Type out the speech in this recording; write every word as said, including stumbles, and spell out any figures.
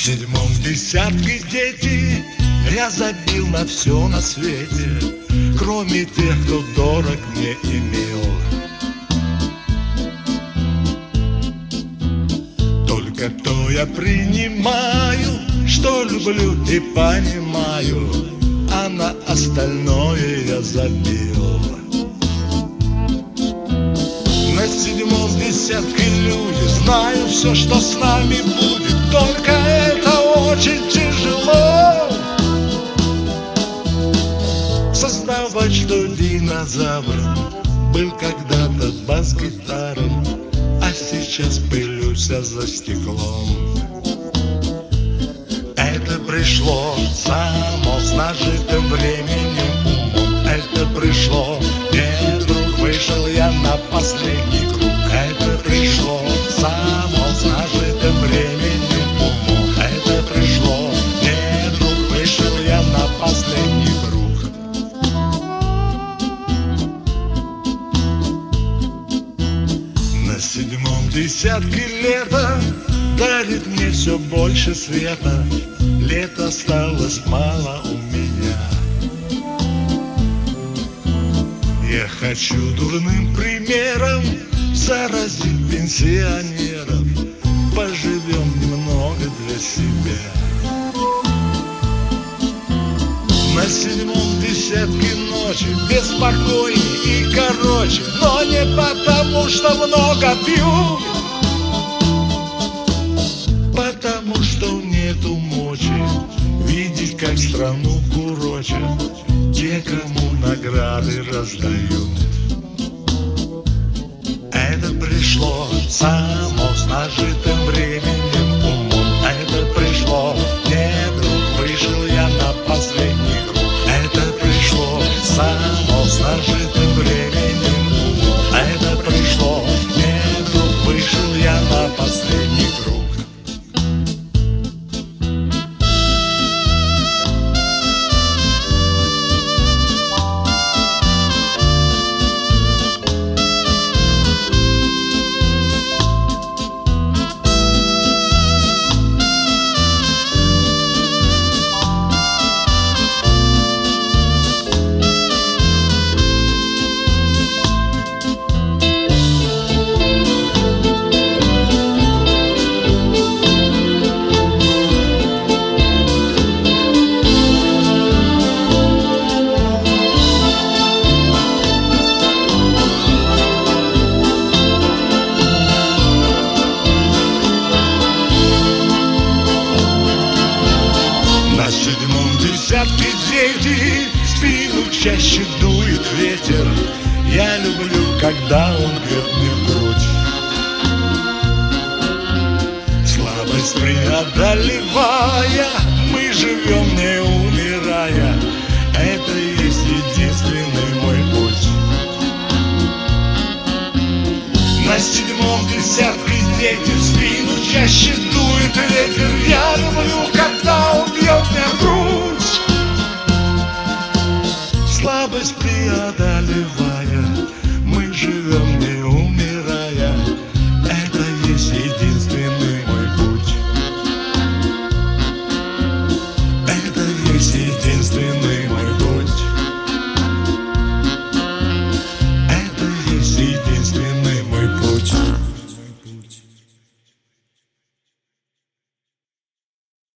седьмом десятке, дети, я забил на все на свете, кроме тех, кто дорог мне имел. Только то я принимаю, что люблю и понимаю, а на остальное я забил. На седьмом десятке люди, знаю все, что с нами будет, только это очень тяжело. Сознавать, что динозавр был когда-то бас-гитаром, а сейчас пылюся за стеклом. Это пришло само с нажитым временем умом. Это пришло, не вдруг вышел я на последний круг. Это пришло само с нажитым временем умом. Это пришло, не вдруг вышел я на последний круг. На седьмом десятке лета дарит мне все больше света. Лет осталось мало у меня. Я хочу дурным примером заразить пенсионеров. Поживем немного для себя. На седьмом десятке ночи беспокойней и короче, но не потому, что много пью, потому что нету мочи видеть, как страну курочат те, кому награды раздают. Это пришло само с нажитым временем умом. Это пришло, не вдруг вышел я на последний круг. Это пришло само с нажитым временем умом. Это пришло, не вдруг вышел я на последний круг. Десятки дети, в спину чаще дует ветер. Я люблю, когда он бьет мне в грудь. Слабость преодолевая, мы живем, не умирая. Это и есть единственный мой путь. На седьмом десятке дети, в спину чаще дует ветер. Я люблю, когда он бьет мне в грудь. Слабость преодолевая,